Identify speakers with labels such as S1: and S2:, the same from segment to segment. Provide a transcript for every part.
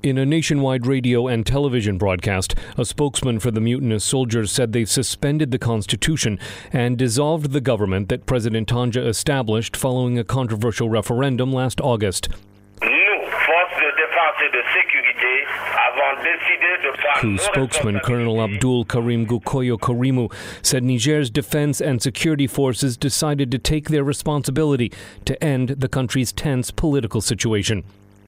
S1: In a nationwide radio and television broadcast, a spokesman for the mutinous soldiers said they've suspended the constitution and dissolved the government that President Tandja established following a controversial referendum last August. Coup spokesman Colonel Abdul Karim Gukoyo Karimu said Niger's defense and security forces decided to take their responsibility to end the country's tense political situation.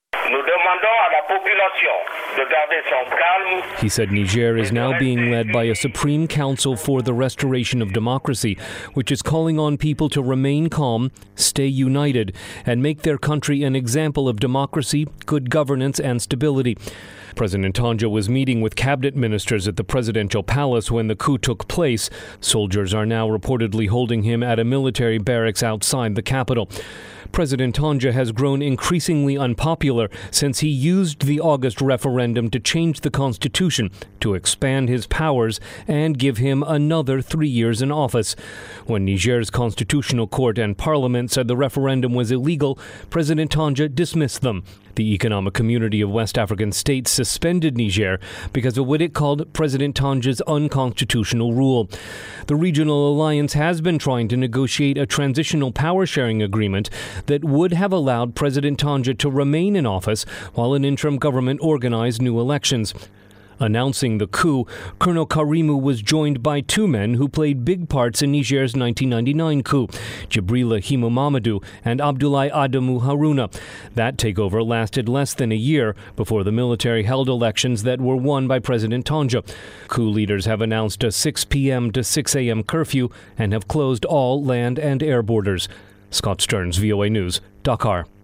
S1: He said Niger is now being led by a Supreme Council for the Restoration of Democracy, which is calling on people to remain calm, stay united, and make their country an example of democracy, good governance, and stability. President Tandja was meeting with cabinet ministers at the presidential palace when the coup took place. Soldiers are now reportedly holding him at a military barracks outside the capital. President Tandja has grown increasingly unpopular since he used the August referendum to change the constitution, to expand his powers, and give him another 3 years in office. When Niger's constitutional court and parliament said the referendum was illegal, President Tandja dismissed them. The Economic Community of West African States suspended Niger because of what it called President Tandja's unconstitutional rule. The regional alliance has been trying to negotiate a transitional power-sharing agreement that would have allowed President Tandja to remain in office while an interim government organized new elections. Announcing the coup, Colonel Karimu was joined by two men who played big parts in Niger's 1999 coup, Jibrila Hima Mamadou and Abdoulaye Adamu Haruna. That takeover lasted less than a year before the military held elections that were won by President Tandja. Coup leaders have announced a 6 p.m. to 6 a.m. curfew and have closed all land and air borders. Scott Stearns, VOA News, Dakar.